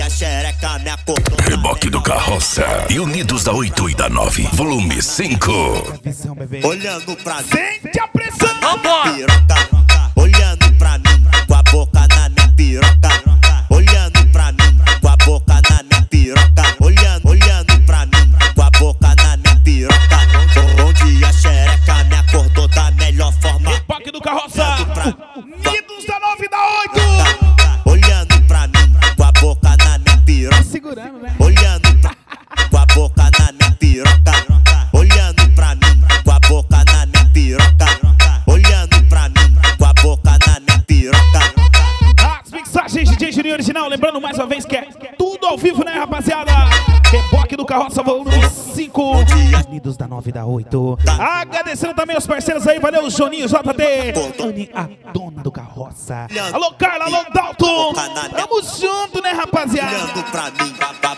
a xereca me acordou. Reboque do Carroça e Unidos da 8 e da 9, volume 5. Olhando pra mim, Sente a pressão. piroca. Olhando pra mim, com a boca na minha piroca. Olhando pra mim, com a boca na minha piroca. Olhando pra mim, com a boca na minha piroca. Bom dia, xereca me acordou da melhor forma. Reboque do Carroça. Unidos da 9 e da 8. Olhando pra mim, com a boca na minha piroca. Segurando, né? Olhando com a boca na minha piroca. Olhando pra mim, com a boca na minha piroca. Olhando pra mim, com a boca na minha piroca. As mixagens de DJ Juninho Original. Lembrando mais uma vez que é tudo ao vivo, né, rapaziada? Reboque do Carroça, volume 5. Unidos da 9 e da 8. Agradecendo também os parceiros aí. Valeu, Joninho, JD. Anne, a dona do Carroça. Alô, Carla, alô, Dalton. Tamo junto, né, rapaziada? Olhando pra mim,